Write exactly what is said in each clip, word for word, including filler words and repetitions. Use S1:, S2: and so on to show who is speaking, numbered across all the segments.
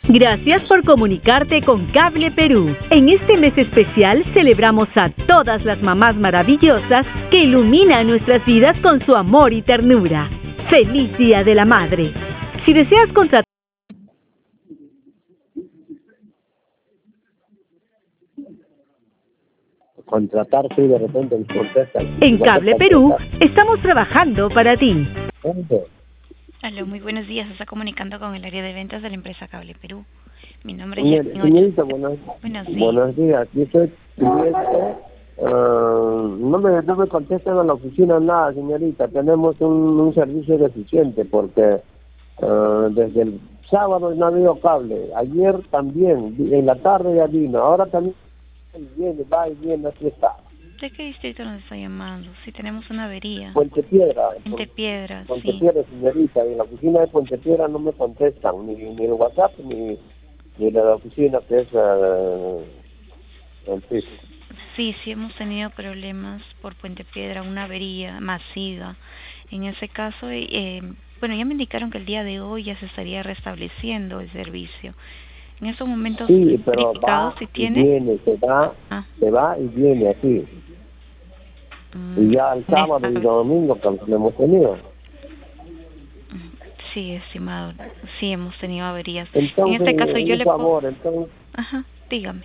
S1: Gracias por comunicarte con Cable Perú. En este mes especial celebramos a todas las mamás maravillosas que iluminan nuestras vidas con su amor y ternura. ¡Feliz Día de la Madre! Si deseas contratar
S2: contratar si de repente me contestan.
S1: en Cable Perú, estamos trabajando para ti.
S3: Aló, muy buenos días. Se está comunicando con el área de ventas de la empresa Cable Perú. Mi nombre es
S2: Señor,
S3: Yasmin
S2: señorita,
S3: Ochoa.
S2: buenos,
S3: Buenos días.
S2: buenos días. Yo soy cliente. Uh, no, me, no me contestan a la oficina nada, señorita. Tenemos un, un servicio deficiente porque uh, desde el sábado no ha habido cable. Ayer también, en la tarde ya vino. Ahora también viene, va y viene, así está.
S3: ¿De qué distrito nos está llamando? Si tenemos una avería.
S2: Puente Piedra.
S3: Puente Piedra,
S2: Puente
S3: sí.
S2: Piedra, señorita. En la oficina de Puente Piedra no me contestan, ni, ni el WhatsApp, ni, ni la oficina que es uh, el piso.
S3: Sí, sí hemos tenido problemas por Puente Piedra, una avería masiva. En ese caso, eh, bueno, ya me indicaron que el día de hoy ya se estaría restableciendo el servicio. En estos momentos,
S2: sí, pero
S3: verificado
S2: va
S3: si
S2: y
S3: tiene.
S2: viene, se va,
S3: Ah.
S2: se va y viene así.
S3: Mm,
S2: Y ya el sábado y domingo que lo hemos tenido.
S3: Sí, estimado, sí hemos tenido averías.
S2: Entonces,
S3: En este caso yo
S2: un
S3: le
S2: favor,
S3: puedo...
S2: entonces,
S3: Ajá, dígame.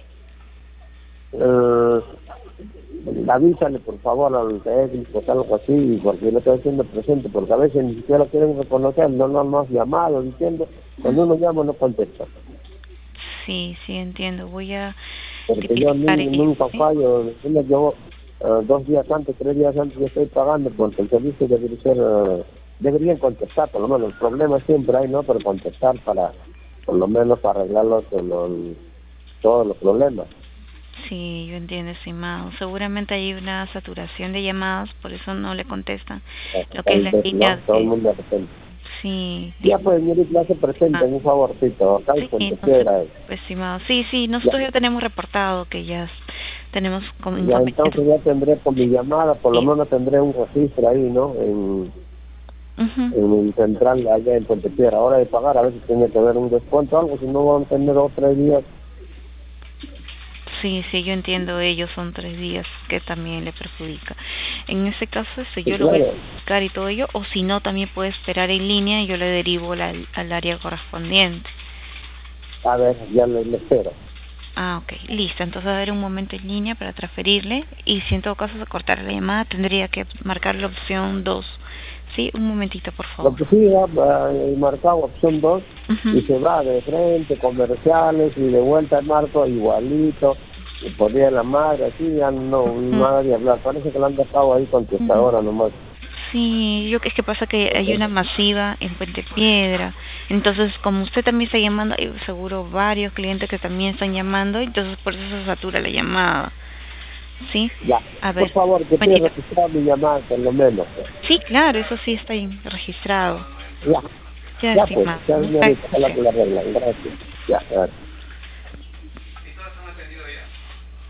S2: eh, avísale por favor al técnico, algo así, porque yo lo estoy haciendo presente, porque a veces ni siquiera quieren reconocer, no nos hemos llamado, diciendo, cuando uno llama no contesta.
S3: Sí, sí, entiendo. Voy a
S2: Porque yo
S3: tipificar
S2: ni,
S3: esto,
S2: nunca
S3: ¿sí?
S2: fallo, yo llevo uh, dos días antes, tres días antes yo estoy pagando, porque el servicio debería ser, uh, deberían contestar, por lo menos, el problema siempre hay, ¿no? Pero contestar para, por lo menos para arreglar los, los, todos los problemas.
S3: Sí, yo entiendo, estimado. Seguramente hay una saturación de llamadas, por eso no le contestan. Lo que es la
S2: Entonces,
S3: línea
S2: ¿no? Todo el
S3: de...
S2: mundo de repente.
S3: Sí,
S2: Ya pues, señorita, hace presente,
S3: ah,
S2: un favorcito, acá hay
S3: sí,
S2: Puente
S3: no sé,
S2: Piedra.
S3: pues, estimado. Sí, sí,
S2: Ya,
S3: nosotros ya tenemos reportado que ya s- tenemos como
S2: ya
S3: inconvenientes.
S2: entonces ya tendré con mi llamada, por lo
S3: Sí.
S2: menos tendré un registro ahí, ¿no? En,
S3: Ujú.
S2: en el central allá en Puente Piedra. Ahora de pagar, a veces tiene que haber un descuento o algo, si no van a tener dos tres días.
S3: Sí, sí, yo entiendo, ellos son tres días que también le perjudica. En ese caso, este,
S2: Sí,
S3: yo lo voy
S2: claro.
S3: a buscar y todo ello, o si no, también puede esperar en línea y yo le derivo la- al área correspondiente.
S2: A ver, ya le, le espero.
S3: Ah, ok, listo. Entonces, va a haber un momento en línea para transferirle y si en todo caso se cortara la llamada, tendría que marcar la opción dos. Sí, un momentito, por
S2: Lo
S3: favor.
S2: que sí, ya eh, marcado opción dos
S3: Ujú.
S2: y se va de frente, comerciales y de vuelta al marco igualito. Y podría la madre, así ya no,
S3: Ujú.
S2: nada de hablar. Parece que lo han dejado ahí
S3: Ujú.
S2: contestadora nomás.
S3: Sí, yo es que pasa que hay
S2: Okay.
S3: una masiva en Puente Piedra, entonces como usted también está llamando, hay seguro varios clientes que también están llamando, entonces por eso se satura la llamada, ¿sí?
S2: Ya,
S3: A
S2: por
S3: ver,
S2: favor, que pueda
S3: momentito.
S2: registrar mi llamada, por lo menos.
S3: Sí, claro, eso sí está ahí registrado.
S2: Ya,
S3: Ya,
S2: ya pues,
S3: estimado,
S2: ya
S3: muchas
S2: señorita, ojalá
S3: gracias.
S2: que la arreglan. Gracias. Ya, gracias.